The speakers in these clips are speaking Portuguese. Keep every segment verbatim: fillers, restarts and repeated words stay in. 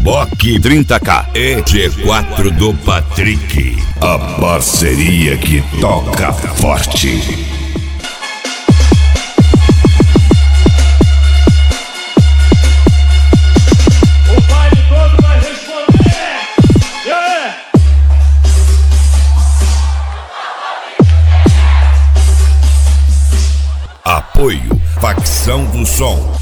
Bock trinta K e G quatro do Patrick. A parceria que toca forte. Apoio Facção do Som.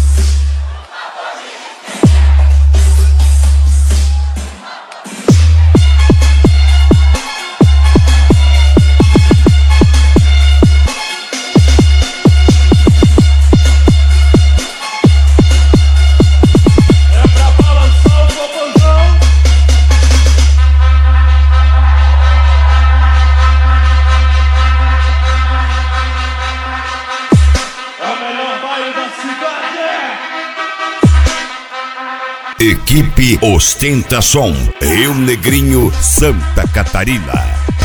Equipe Ostentação, Rio Negrinho, Santa Catarina.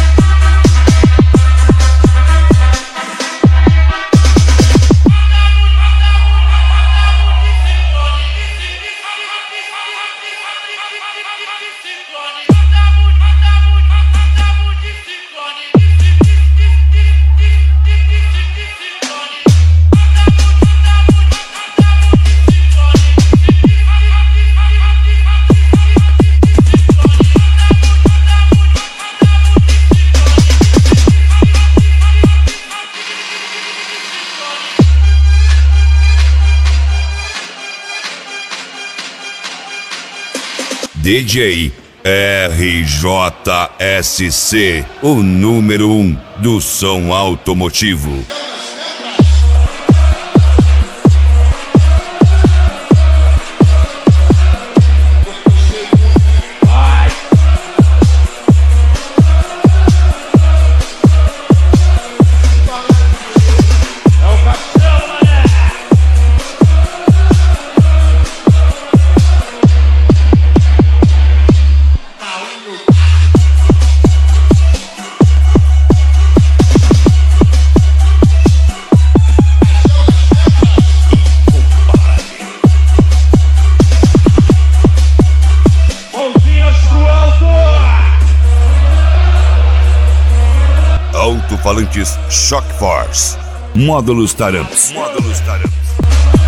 D J R J S C, o número um do som automotivo. Alto-falantes Shock Force. Módulos Taramps. Módulos Taramps.